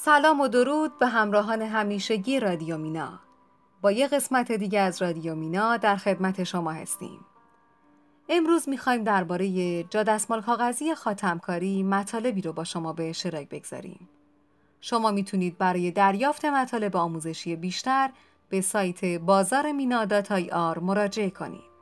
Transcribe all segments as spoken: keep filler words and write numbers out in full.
سلام و درود به همراهان همیشگی رادیو مینا. با یه قسمت دیگه از رادیو مینا در خدمت شما هستیم. امروز میخوایم درباره جا دستمال کاغذی خاتمکاری مطالبی رو با شما به اشتراک بگذاریم. شما میتونید برای دریافت مطالب آموزشی بیشتر به سایت بازار مینا دات آی آر مراجعه کنید.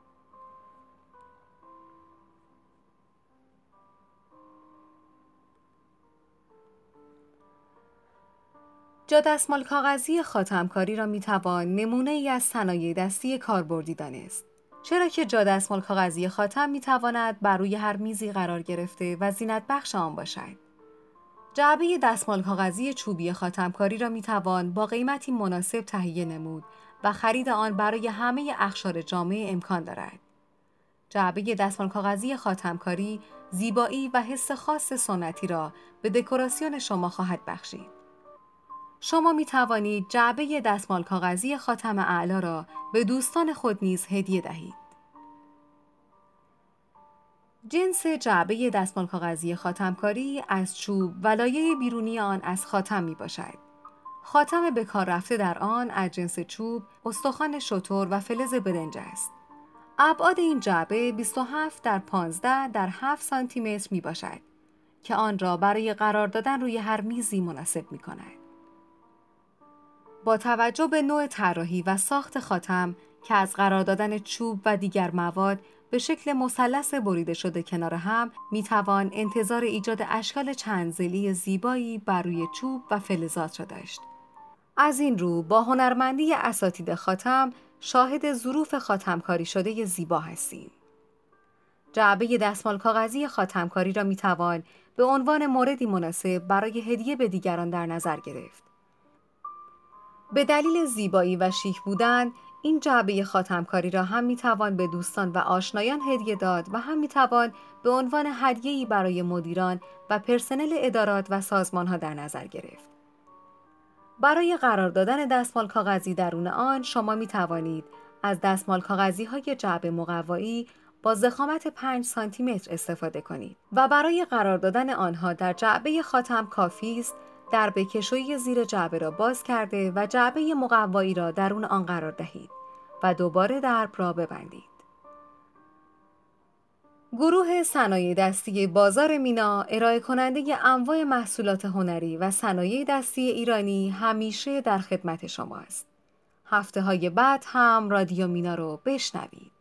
جا دستمال کاغذی خاتمکاری را میتوان نمونه ای از صنایع دستی کاربردی دانست. چرا که جا دستمال کاغذی خاتم میتواند بر روی هر میزی قرار گرفته و زینت بخش آن باشد. جعبه دستمال کاغذی چوبی خاتمکاری را میتوان با قیمتی مناسب تهیه نمود و خرید آن برای همه اقشار جامعه امکان دارد. جعبه دستمال کاغذی خاتمکاری زیبایی و حس خاص سنتی را به دکوراسیون شما خواهد بخشید. شما می توانید جعبه دستمال کاغذی خاتم اعلا را به دوستان خود نیز هدیه دهید. جنس جعبه دستمال کاغذی خاتمکاری از چوب و لایه بیرونی آن از خاتم می باشد. خاتم به کار رفته در آن از جنس چوب، استخوان شتر و فلز برنج است. ابعاد این جعبه بیست و هفت در پانزده در هفت سانتی متر می باشد که آن را برای قرار دادن روی هر میزی مناسب می کند. با توجه به نوع طراحی و ساخت خاتم که از قرار دادن چوب و دیگر مواد به شکل مثلث بریده شده کنار هم میتوان انتظار ایجاد اشکال چندضلعی زیبایی بر روی چوب و فلزات را داشت. از این رو با هنرمندی اساتید خاتم شاهد ظروف خاتمکاری شده زیبا هستیم. جعبه دستمال کاغذی خاتمکاری را میتوان به عنوان موردی مناسب برای هدیه به دیگران در نظر گرفت. به دلیل زیبایی و شیک بودن، این جعبه خاتمکاری را هم میتوان به دوستان و آشنایان هدیه داد و هم میتوان به عنوان هدیه‌ای برای مدیران و پرسنل ادارات و سازمان‌ها در نظر گرفت. برای قرار دادن دستمال کاغذی درون آن، شما میتوانید از دستمال کاغذی‌های جعبه مقوایی با ضخامت پنج سانتی متر استفاده کنید و برای قرار دادن آنها در جعبه خاتم کافی است درب کشویی زیر جعبه را باز کرده و جعبه مقوایی را درون آن قرار دهید و دوباره درب را ببندید. گروه صنایع دستی بازار مینا ارائه کننده انواع محصولات هنری و صنایع دستی ایرانی همیشه در خدمت شما است. هفته های بعد هم رادیو مینا رو بشنوید.